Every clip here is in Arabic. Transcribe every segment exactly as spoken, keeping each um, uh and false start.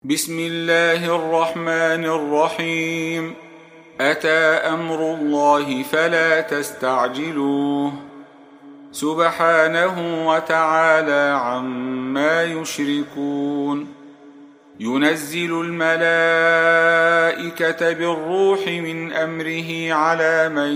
بسم الله الرحمن الرحيم. أتى أمر الله فلا تستعجلوه سبحانه وتعالى عما يشركون. ينزل الملائكة بالروح من أمره على من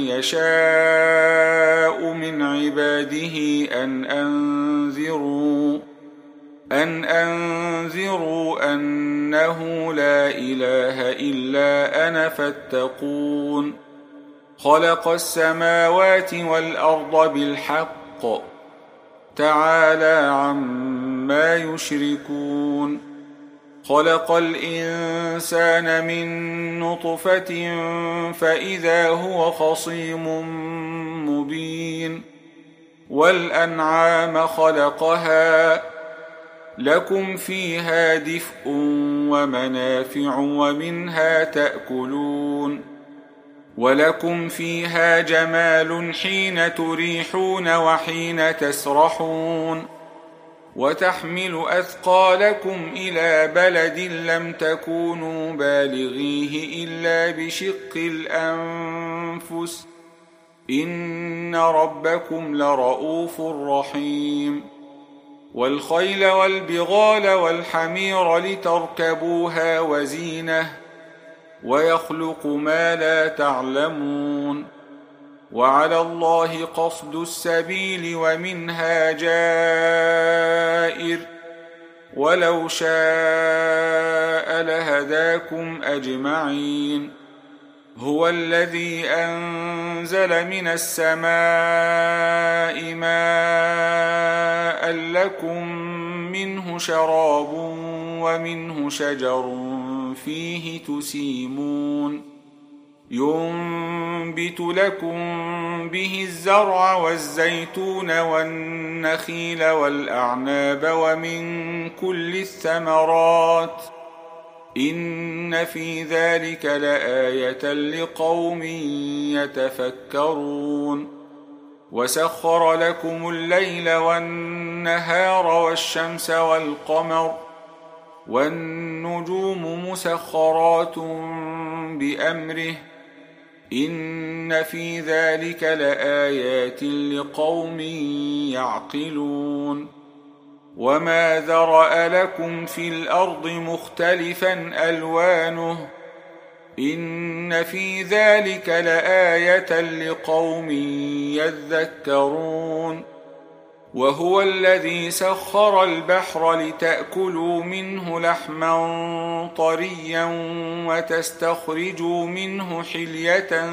يشاء من عباده أن أنذروا أن أنذروا أنه لا إله إلا أنا فاتقون. خلق السماوات والأرض بالحق تعالى عما يشركون. خلق الإنسان من نطفة فإذا هو خصيم مبين. والأنعام خلقها لكم فيها دفء ومنافع ومنها تأكلون. ولكم فيها جمال حين تريحون وحين تسرحون. وتحمل أثقالكم إلى بلد لم تكونوا بالغيه إلا بشق الأنفس إن ربكم لرؤوف رحيم. والخيل والبغال والحمير لتركبوها وزينة ويخلق ما لا تعلمون. وعلى الله قصد السبيل ومنها جائر ولو شاء لهداكم أجمعين. هو الذي أنزل من السماء ماء لكم منه شراب ومنه شجر فيه تسيمون. ينبت لكم به الزرع والزيتون والنخيل والأعناب ومن كل الثمرات إن في ذلك لآية لقوم يتفكرون. وسخر لكم الليل والنهار والشمس والقمر والنجوم مسخرات بأمره إن في ذلك لآيات لقوم يعقلون. وما ذرأ لكم في الأرض مختلفا ألوانه إن في ذلك لآية لقوم يذكرون. وهو الذي سخر البحر لتأكلوا منه لحما طريا وتستخرجوا منه حلية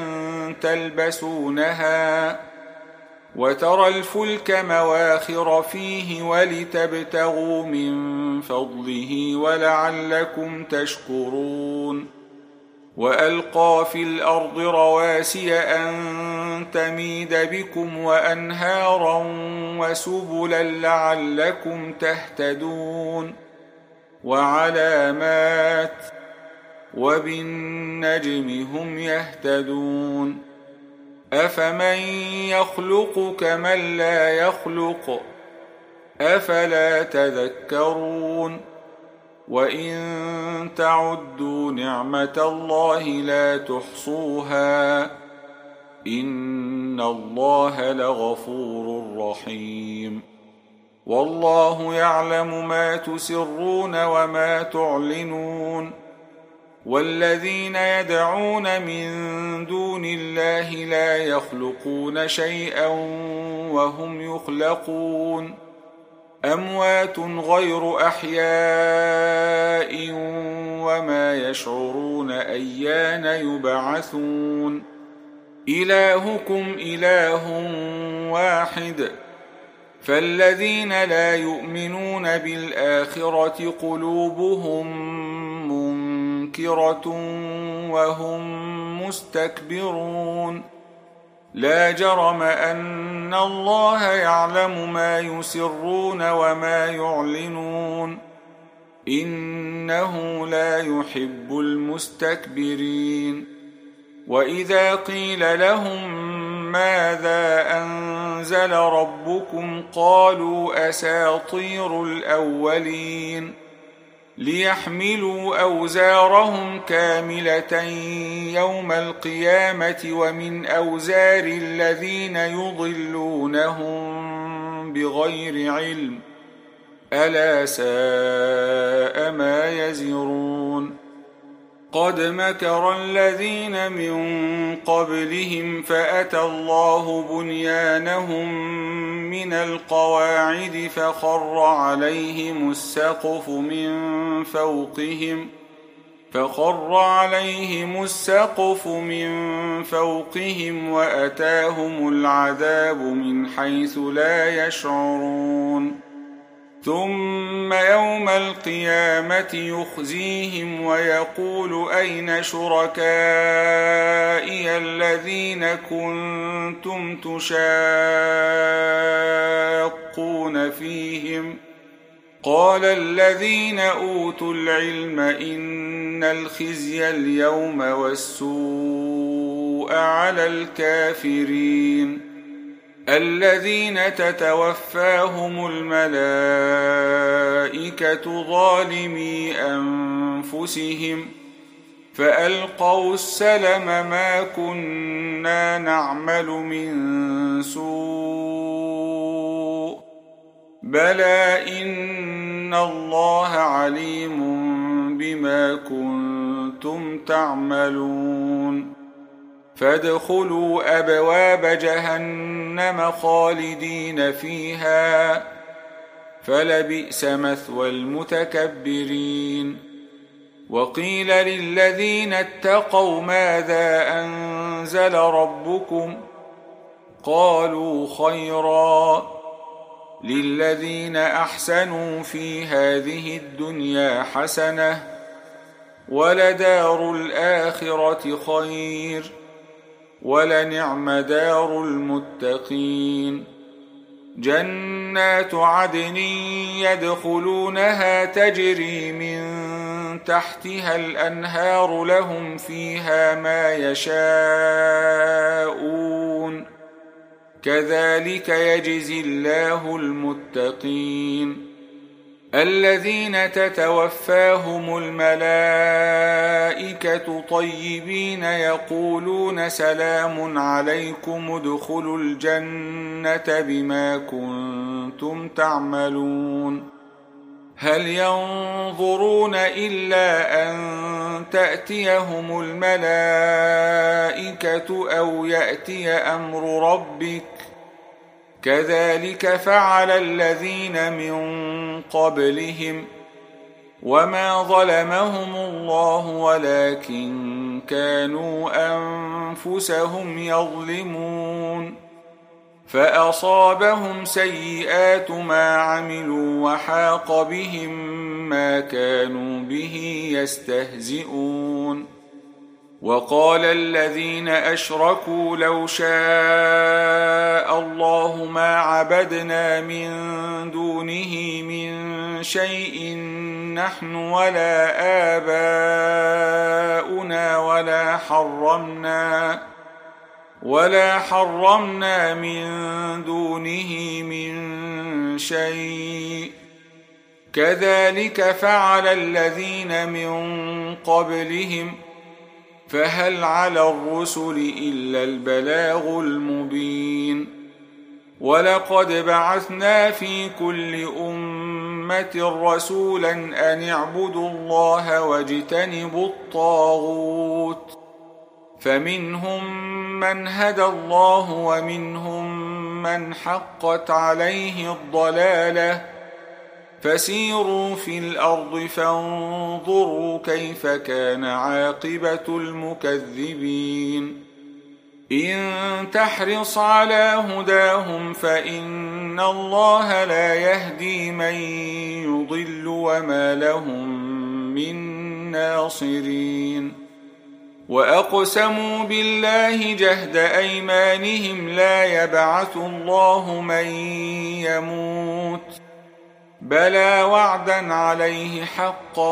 تلبسونها وترى الفلك مواخر فيه ولتبتغوا من فضله ولعلكم تشكرون. وألقى في الأرض رواسي أن تميد بكم وأنهارا وسبلا لعلكم تهتدون. وعلامات وبالنجم هم يهتدون. أفمن يخلق كمن لا يخلق أفلا تذكرون. وإن تعدوا نعمة الله لا تحصوها إن الله لغفور رحيم. والله يعلم ما تسرون وما تعلنون. والذين يدعون من دون الله لا يخلقون شيئا وهم يخلقون. أموات غير أحياء وما يشعرون أيان يبعثون. إلهكم إله واحد فالذين لا يؤمنون بالآخرة قلوبهم منكرة وهم مستكبرون. لا جرم أن الله يعلم ما يسرون وما يعلنون إنه لا يحب المستكبرين. وإذا قيل لهم ماذا أنزل ربكم قالوا أساطير الأولين ليحملوا أوزارهم كاملة يوم القيامة ومن أوزار الذين يضلونهم بغير علم ألا ساء ما يزرون قد مكر الذين من قبلهم فأتى الله بنيانهم من القواعد فخر عليهم السقف من فوقهم فخر عليهم السقف من فوقهم وأتاهم العذاب من حيث لا يشعرون ثم يوم القيامة يخزيهم ويقول أين شركائي الذين كنتم تشاقون فيهم قال الذين أوتوا العلم إن الخزي اليوم والسوء على الكافرين الذين تتوفاهم الملائكة ظالمي أنفسهم فألقوا السلم ما كنا نعمل من سوء بلى إن الله عليم بما كنتم تعملون فادخلوا أبواب جهنم خالدين فيها فلبئس مثوى المتكبرين وقيل للذين اتقوا ماذا أنزل ربكم قالوا خيرا للذين أحسنوا في هذه الدنيا حسنة ولدار الآخرة خير ولنعم دار المتقين جنات عدن يدخلونها تجري من تحتها الأنهار لهم فيها ما يشاءون كذلك يجزي الله المتقين الذين تتوفاهم الملائكة طيبين يقولون سلام عليكم ادخلوا الجنة بما كنتم تعملون هل ينظرون إلا أن تأتيهم الملائكة أو يأتي أمر ربك كذلك فعل الذين من قبلهم وما ظلمهم الله ولكن كانوا أنفسهم يظلمون فأصابهم سيئات ما عملوا وحاق بهم ما كانوا به يستهزئون وقال الذين أشركوا لو شاء الله ما عبدنا من دونه من شيء نحن ولا آباؤنا ولا حرمنا ولا حرمنا من دونه من شيء كذلك فعل الذين من قبلهم فهل على الرسل إلا البلاغ المبين ولقد بعثنا في كل أمة رسولا أن اعبدوا الله واجتنبوا الطاغوت فمنهم من هدى الله ومنهم من حقت عليه الضلالة فسيروا في الأرض فانظروا كيف كان عاقبة المكذبين إن تحرص على هداهم فإن الله لا يهدي من يضل وما لهم من ناصرين وأقسموا بالله جهد أيمانهم لا يبعث الله من يموت بلى وعدا عليه حقا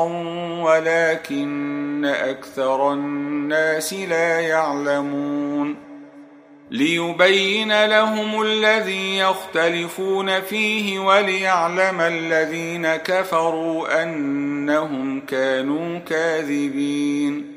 ولكن أكثر الناس لا يعلمون ليبين لهم الذي يختلفون فيه وليعلم الذين كفروا أنهم كانوا كاذبين.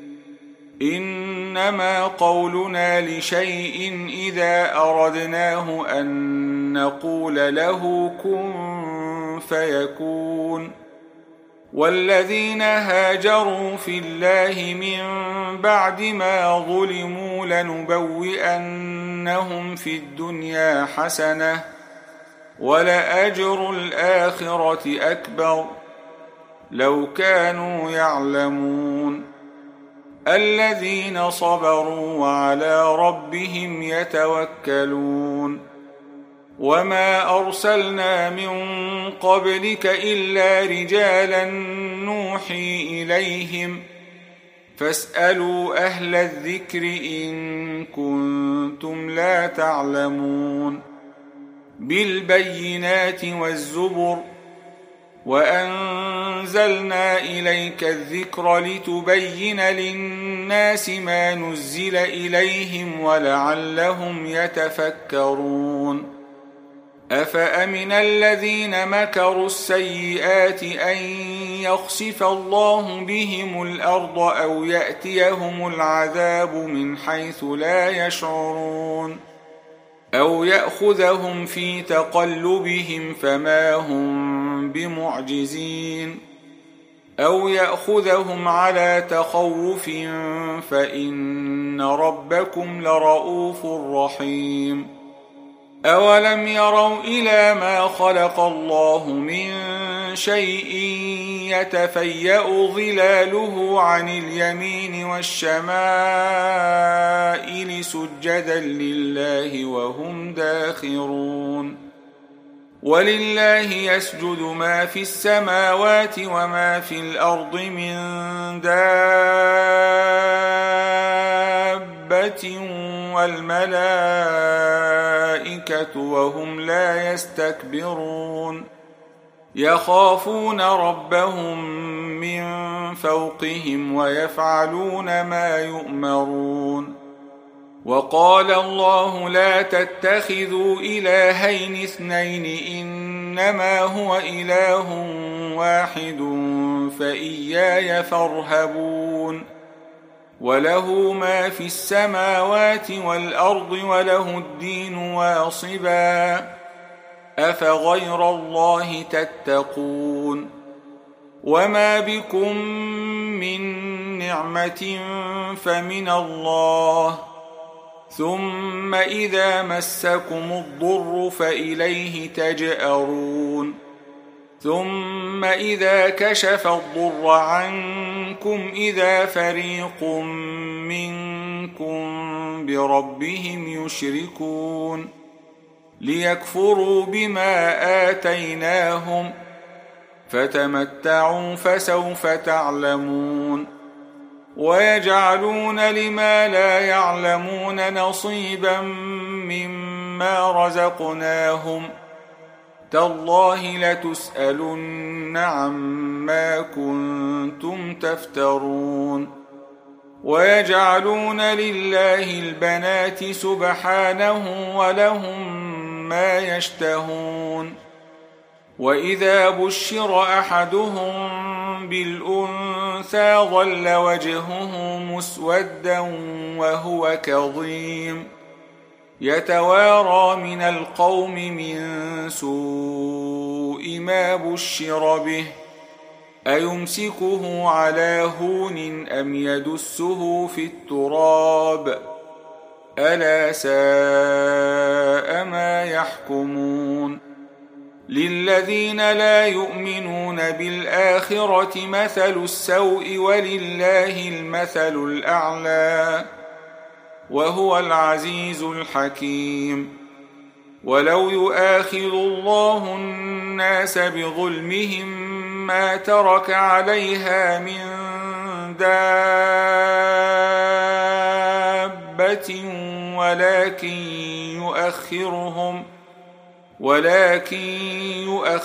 إنما قولنا لشيء إذا أردناه أن نقول له كن فيكون. والذين هاجروا في الله من بعد ما ظلموا لنبوئنهم في الدنيا حسنة ولأجر الآخرة أكبر لو كانوا يعلمون. الذين صبروا وعلى ربهم يتوكلون. وما أرسلنا من قبلك إلا رجالا نوحي إليهم فاسألوا أهل الذكر إن كنتم لا تعلمون. بالبينات والزبر وأنزلنا إليك الذكر لتبين للناس ما نزل إليهم ولعلهم يتفكرون. أفأمن الذين مكروا السيئات أن يخسف الله بهم الأرض أو يأتيهم العذاب من حيث لا يشعرون أو يأخذهم في تقلبهم فما هم بمعجزين أو يأخذهم على تخوف فإن ربكم لرؤوف رحيم. أولم يروا إلى ما خلق الله من شيء يتفيأ ظلاله عن اليمين والشمائل سجدا لله وهم داخرون. ولله يسجد ما في السماوات وما في الأرض من دابة والملائكة وهم لا يستكبرون يخافون ربهم من فوقهم ويفعلون ما يؤمرون. وقال الله لا تتخذوا إلهين اثنين إنما هو إله واحد فإياي فارهبون. وله ما في السماوات والأرض وله الدين واصبا أفغير الله تتقون. وما بكم من نعمة فمن الله ثم إذا مسكم الضر فإليه تجأرون. ثم إذا كشف الضر عنكم إذا فريق منكم بربهم يشركون ليكفروا بما آتيناهم فتمتعوا فسوف تعلمون. ويجعلون لما لا يعلمون نصيبا مما رزقناهم تالله لتسألن عما كنتم تفترون. ويجعلون لله البنات سبحانه ولهم ما يشتهون. وإذا بشر أحدهم بالأنثى ظل وجهه مسودا وهو كظيم يتوارى من القوم من سوء ما بشر به أيمسكه على هون أم يدسه في التراب ألا ساء ما يحكمون. للذين لا يؤمنون بالآخرة مثل السوء ولله المثل الأعلى وهو العزيز الحكيم. ولو يؤاخذ الله الناس بظلمهم ما ترك عليها من دابة ولكن يؤخرهم ولكن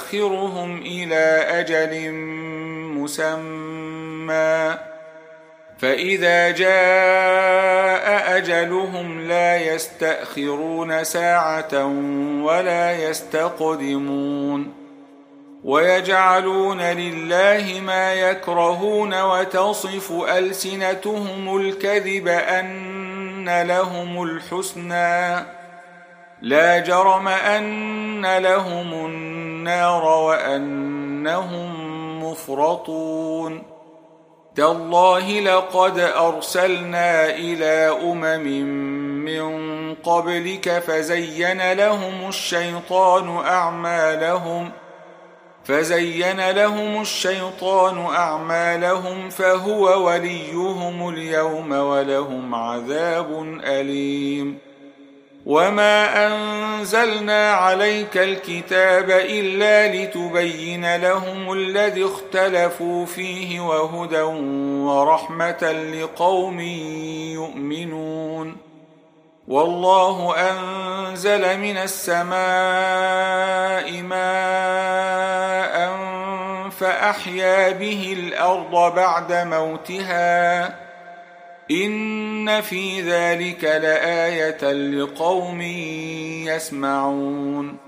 يؤخرهم إلى أجل مسمى فإذا جاء أجلهم لا يستأخرون ساعة ولا يستقدمون ويجعلون لله ما يكرهون وتصف ألسنتهم الكذب أن لهم الحسنى لا جرم أن لهم النار وأنهم مفرطون تالله لقد أرسلنا إلى أمم من قبلك فزين لهم الشيطان أعمالهم فزين لهم الشيطان أعمالهم فهو وليهم اليوم ولهم عذاب أليم وما أنزلنا عليك الكتاب إلا لتبين لهم الذي اختلفوا فيه وهدى ورحمة لقوم يؤمنون والله أنزل من السماء ماء فأحيا به الأرض بعد موتها إن في ذلك لآية لقوم يسمعون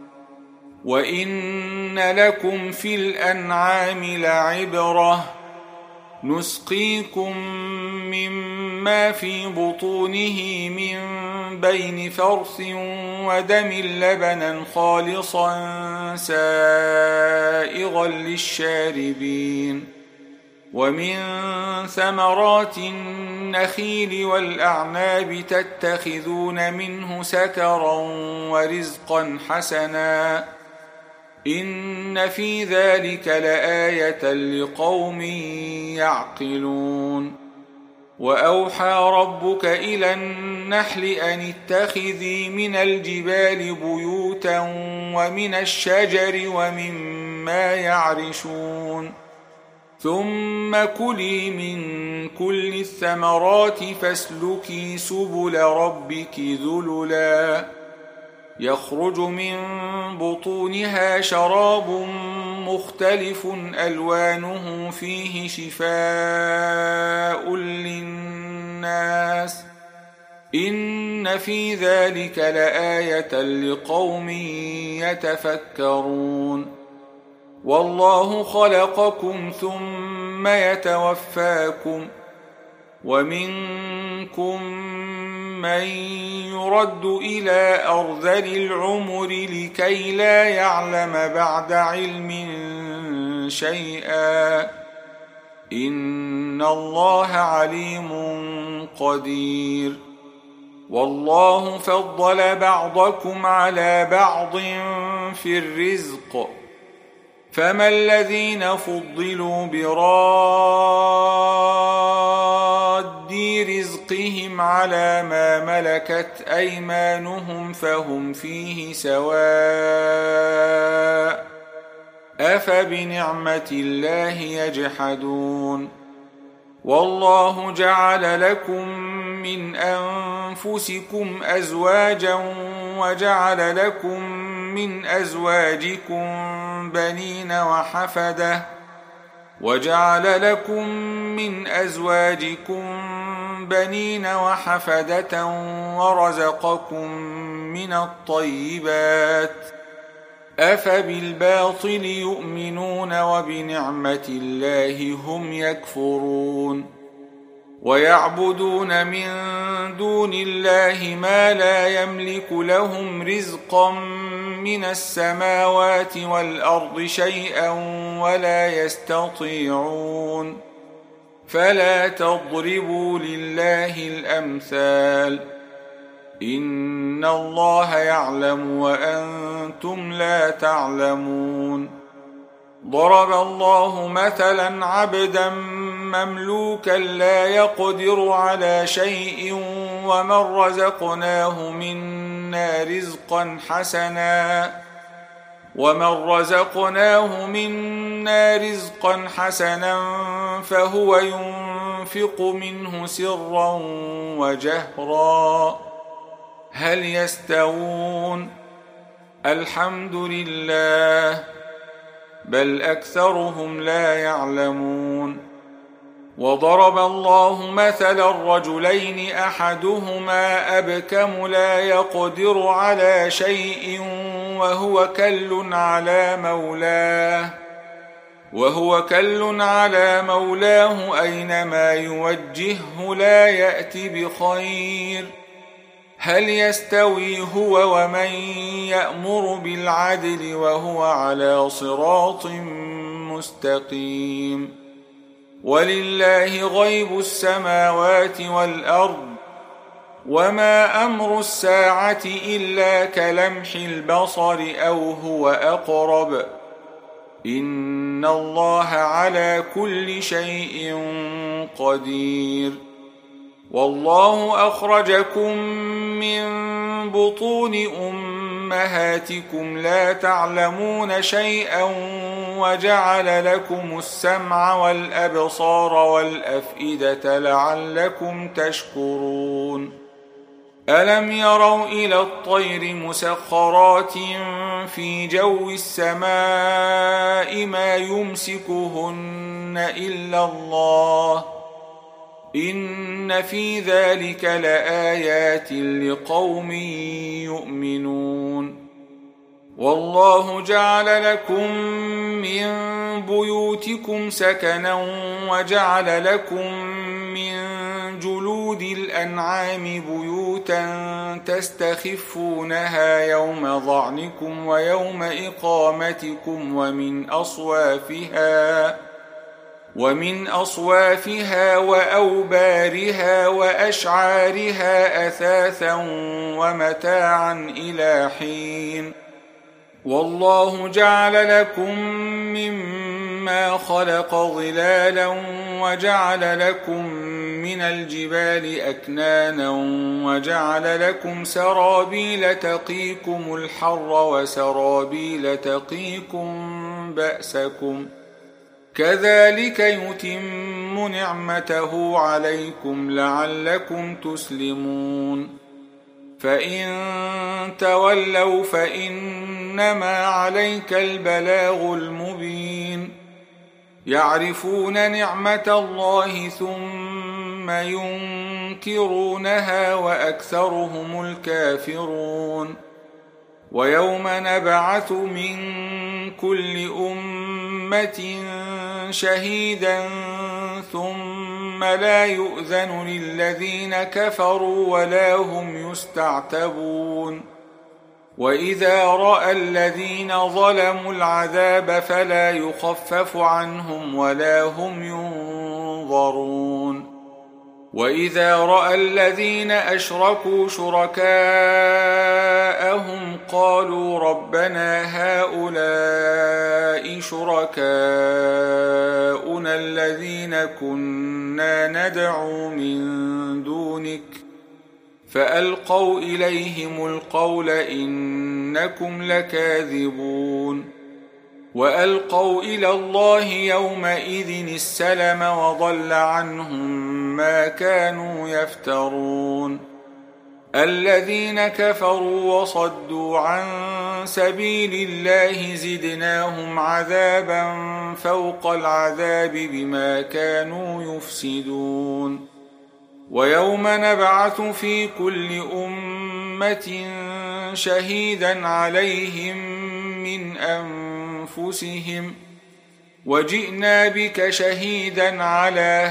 وإن لكم في الأنعام لعبرة نسقيكم مما في بطونه من بين فرث ودم لبنا خالصا سائغا للشاربين ومن ثمرات النخيل والأعناب تتخذون منه سكرا ورزقا حسنا إن في ذلك لآية لقوم يعقلون وأوحى ربك إلى النحل أن اتخذي من الجبال بيوتا ومن الشجر ومما يعرشون ثم كلي من كل الثمرات فاسلكي سبل ربك ذللا يخرج من بطونها شراب مختلف ألوانه فيه شفاء للناس إن في ذلك لآية لقوم يتفكرون والله خلقكم ثم يتوفاكم ومنكم من يرد إلى أرذل العمر لكي لا يعلم بعد علم شيئا إن الله عليم قدير والله فضل بعضكم على بعض في الرزق فما الذين فضلوا براد رزقهم على ما ملكت أيمانهم فهم فيه سواء أفبنعمة الله يجحدون والله جعل لكم من أنفسكم أزواجا وجعل لكم من أزواجكم بنين وحفدة وجعل لكم من أزواجكم بنين وحفدة ورزقكم من الطيبات أفبالباطل يؤمنون وبنعمة الله هم يكفرون ويعبدون من دون الله ما لا يملك لهم رزقا من السماوات والأرض شيئا ولا يستطيعون فلا تضربوا لله الأمثال إن الله يعلم وأنتم لا تعلمون ضرب الله مثلا عبدا مملوكا لا يقدر على شيء ومن رزقناه منا رزقا حسنا ومن رزقناه منا رزقا حسنا فهو ينفق منه سرا وجهرا هل يستوون الحمد لله بل أكثرهم لا يعلمون وضرب الله مثلا رجلين أحدهما أبكم لا يقدر على شيء وهو كل على مولاه وهو كل على مولاه أينما يوجهه لا يأتي بخير هل يستوي هو ومن يأمر بالعدل وهو على صراط مستقيم ولله غيب السماوات والأرض وما أمر الساعة إلا كلمح البصر أو هو أقرب إن الله على كل شيء قدير والله أخرجكم من بطون أمهاتكم لا تعلمون شيئا وجعل لكم السمع والأبصار والأفئدة لعلكم تشكرون ألم يروا إلى الطير مسخرات في جو السماء ما يمسكهن إلا الله إن في ذلك لآيات لقوم يؤمنون والله جعل لكم من بيوتكم سكنا وجعل لكم من جلود الأنعام بيوتا تستخفونها يوم ظعنكم ويوم إقامتكم ومن أصوافها ومن أصوافها وأوبارها وأشعارها أثاثا ومتاعا إلى حين والله جعل لكم مما خلق ظلالا وجعل لكم من الجبال أكنانا وجعل لكم سرابيل تقيكم الحر وسرابيل تقيكم بأسكم كذلك يتم نعمته عليكم لعلكم تسلمون فإن تولوا فإنما عليك البلاغ المبين يعرفون نعمة الله ثم ينكرونها وأكثرهم الكافرون ويوم نبعث من كل أمة شهيدا ثم لا يؤذن للذين كفروا ولا هم يستعتبون وإذا رأى الذين ظلموا العذاب فلا يخفف عنهم ولا هم ينظرون وإذا رأى الذين أشركوا شركاءهم قالوا ربنا هؤلاء شركاؤنا الذين كنا ندعو من دونك فألقوا إليهم القول إنكم لكاذبون وألقوا إلى الله يومئذ السلم وضل عنهم ما كانوا يفترون الذين كفروا وصدوا عن سبيل الله زدناهم عذابا فوق العذاب بما كانوا يفسدون ويوم نبعث في كل أمة شهيدا عليهم من أنفسهم وجئنا بك شهيدا على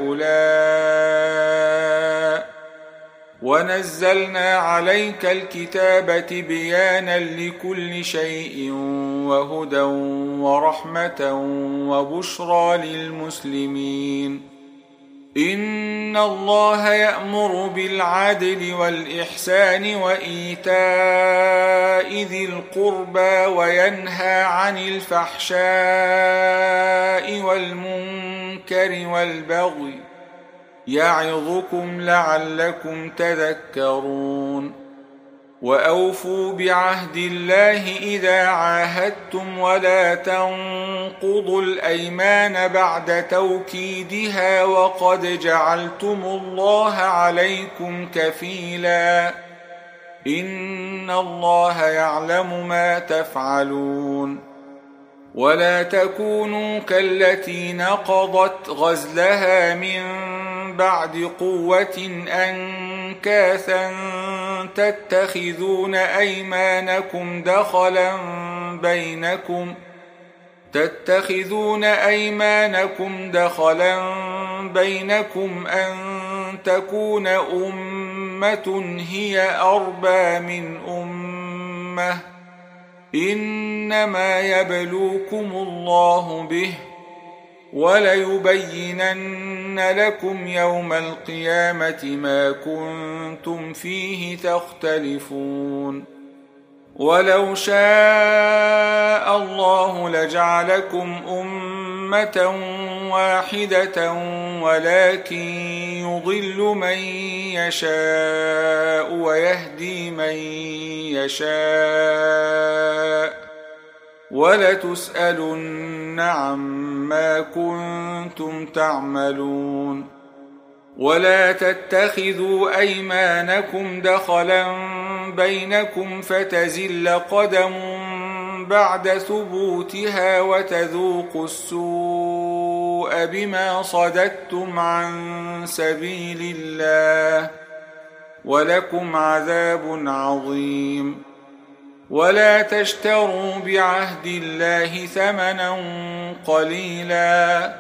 هؤلاء ونزلنا عليك الكتاب بيانا لكل شيء وهدى ورحمة وبشرى للمسلمين إن الله يأمر بالعدل والإحسان وإيتاء ذي القربى وينهى عن الفحشاء والمنكر والبغي يعظكم لعلكم تذكرون وأوفوا بعهد الله إذا عاهدتم ولا تنقضوا الأيمان بعد توكيدها وقد جعلتم الله عليكم كفيلا إن الله يعلم ما تفعلون ولا تكونوا كالتي نقضت غزلها من بعد قوة أنكاثا تتخذون أيمانكم دخلا بينكم تتخذون أيمانكم دخلا بينكم أن تكون أمة هي أربى من أمة إنما يبلوكم الله به وليبينن لكم يوم القيامة ما كنتم فيه تختلفون ولو شاء الله لجعلكم أمة واحدة ولكن يضل من يشاء ويهدي من يشاء ولتسألن عما كنتم تعملون ولا تتخذوا أيمانكم دخلا بينكم فتزل قدم بعد ثبوتها وتذوقوا السوء بما صددتم عن سبيل الله ولكم عذاب عظيم ولا تشتروا بعهد الله ثمنا قليلا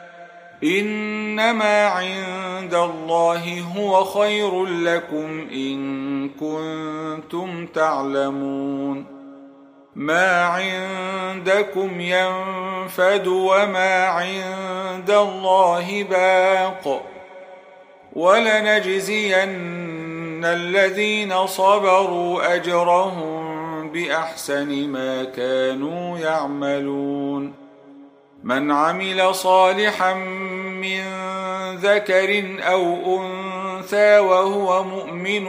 إنما عند الله هو خير لكم إن كنتم تعلمون ما عندكم ينفد وما عند الله باق ولنجزين الذين صبروا أجرهم بأحسن ما كانوا يعملون من عمل صالحا من ذكر أو أنثى وهو مؤمن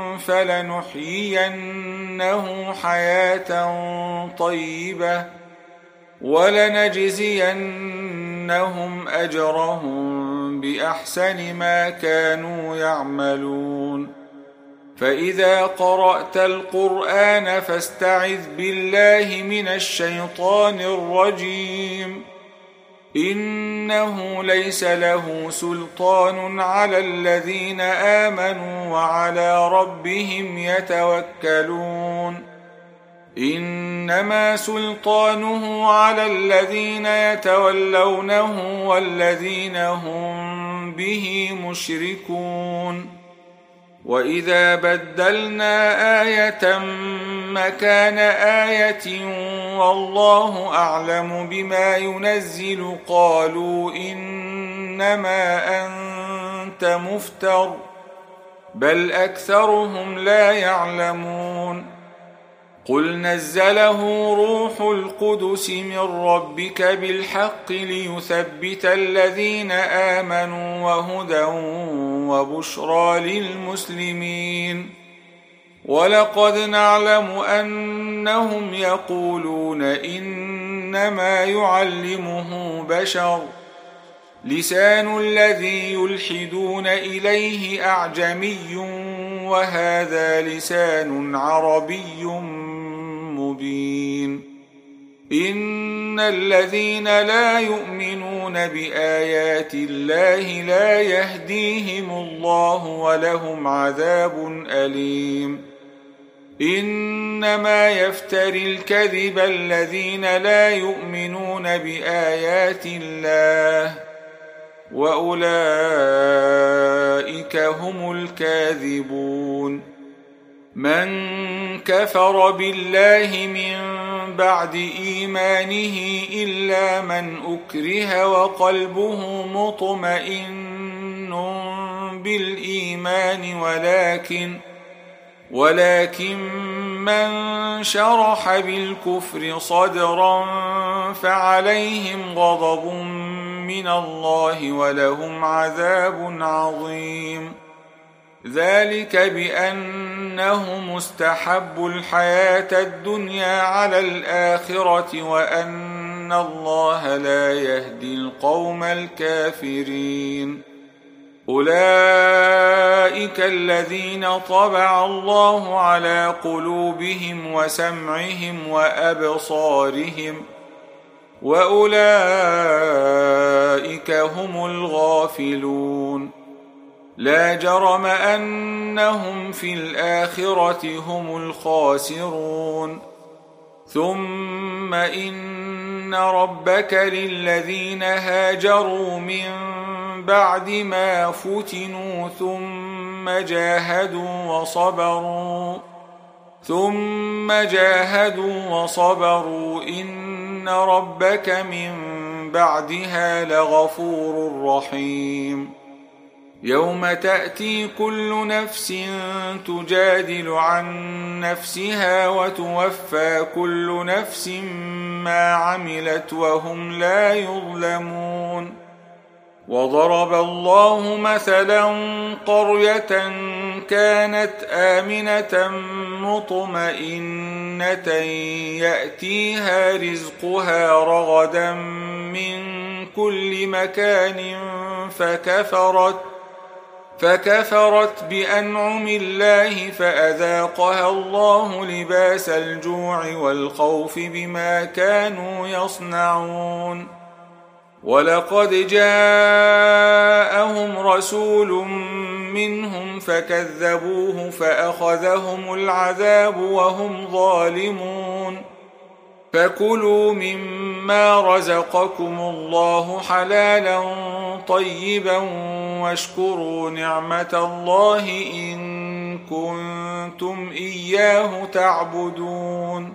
فلنحيينه حياة طيبة ولنجزينهم أجرهم بأحسن ما كانوا يعملون فإذا قرأت القرآن فاستعذ بالله من الشيطان الرجيم إنه ليس له سلطان على الذين آمنوا وعلى ربهم يتوكلون إنما سلطانه على الذين يتولونه والذين هم به مشركون وإذا بدلنا آية مكان آية والله أعلم بما ينزل قالوا إنما أنت مفتر بل أكثرهم لا يعلمون قل نزله روح القدس من ربك بالحق ليثبت الذين آمنوا وهدى وبشرى للمسلمين ولقد نعلم أنهم يقولون إنما يعلمه بشر لسان الذي يلحدون إليه أعجمي وهذا لسان عربي مبين إن الذين لا يؤمنون بآيات الله لا يهديهم الله ولهم عذاب أليم إنما يفتري الكذب الذين لا يؤمنون بآيات الله وأولئك هم الكاذبون من كفر بالله من بعد إيمانه إلا من أكره وقلبه مطمئن بالإيمان ولكن ولكن من شرح بالكفر صدرا فعليهم غضب من الله ولهم عذاب عظيم ذلك بأنهم استحبوا الحياة الدنيا على الآخرة وأن الله لا يهدي القوم الكافرين أولئك الذين طبع الله على قلوبهم وسمعهم وأبصارهم وأولئك هم الغافلون. لا جرم أنهم في الآخرة هم الخاسرون. ثم إن ربك للذين هاجروا من بعد ما فتنوا ثم جاهدوا وصبروا ثم جاهدوا وصبروا إن ربك من بعدها لغفور رحيم. يوم تأتي كل نفس تجادل عن نفسها وتوفى كل نفس ما عملت وهم لا يظلمون. وضرب الله مثلا قرية كانت آمنة مطمئنة يأتيها رزقها رغدا من كل مكان فكفرت فكفرت بأنعم الله فأذاقها الله لباس الجوع والخوف بما كانوا يصنعون. ولقد جاءهم رسول منهم فكذبوه فأخذهم العذاب وهم ظالمون. فكلوا مما رزقكم الله حلالا طيبا واشكروا نعمة الله إن كنتم إياه تعبدون.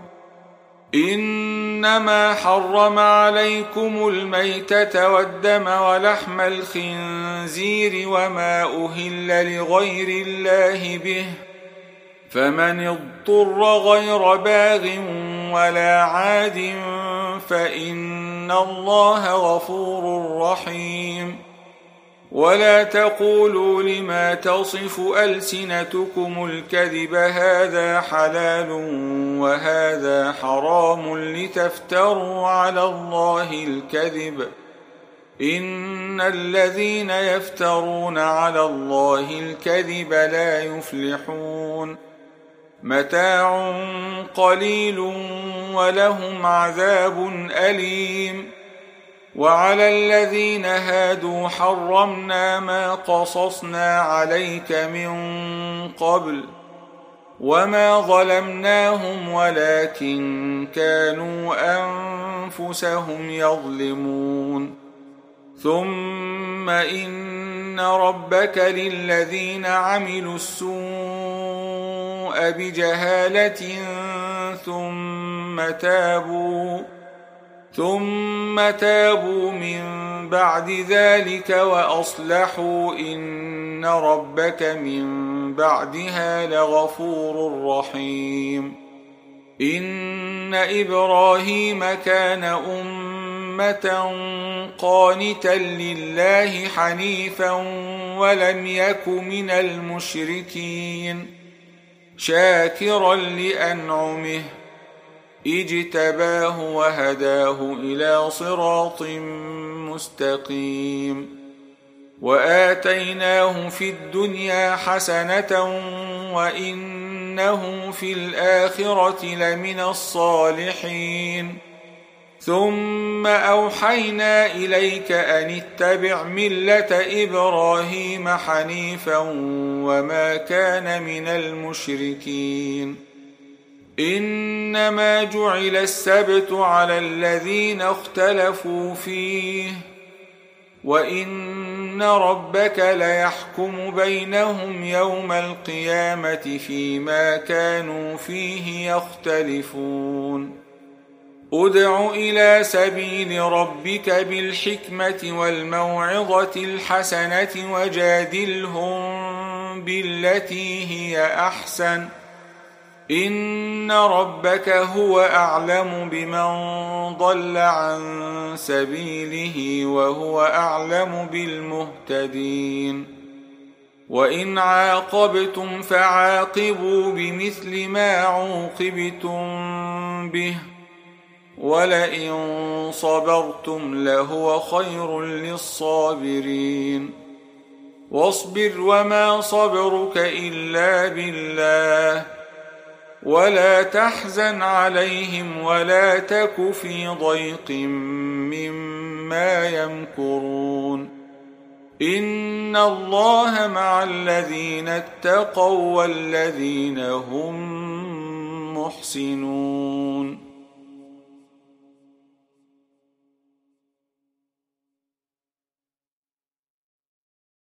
إنما حرم عليكم الميتة والدم ولحم الخنزير وما أهل لغير الله به فمن اضطر غير باغ ولا عاد فإن الله غفور رحيم. ولا تقولوا لما تصف ألسنتكم الكذب هذا حلال وهذا حرام لتفتروا على الله الكذب إن الذين يفترون على الله الكذب لا يفلحون. متاع قليل ولهم عذاب أليم. وعلى الذين هادوا حرمنا ما قصصنا عليك من قبل وما ظلمناهم ولكن كانوا أنفسهم يظلمون. ثم إن ربك للذين عملوا السوء بجهالة ثم تابوا ثم تابوا من بعد ذلك وأصلحوا إن ربك من بعدها لغفور رحيم. إن إبراهيم كان أمة قانتا لله حنيفا ولم يك من المشركين شاكرا لأنعمه اجتباه وهداه إلى صراط مستقيم. وآتيناه في الدنيا حسنة وإنه في الآخرة لمن الصالحين. ثم أوحينا إليك أن اتبع ملة إبراهيم حنيفا وما كان من المشركين. إنما جعل السبت على الذين اختلفوا فيه وإن ربك ليحكم بينهم يوم القيامة فيما كانوا فيه يختلفون. ادع إلى سبيل ربك بالحكمة والموعظة الحسنة وجادلهم بالتي هي أحسن إن ربك هو أعلم بمن ضل عن سبيله وهو أعلم بالمهتدين. وإن عاقبتم فعاقبوا بمثل ما عوقبتم به ولئن صبرتم لهو خير للصابرين. واصبر وما صبرك إلا بالله ولا تحزن عليهم ولا تك في ضيق مما يمكرون إن الله مع الذين اتقوا والذين هم محسنون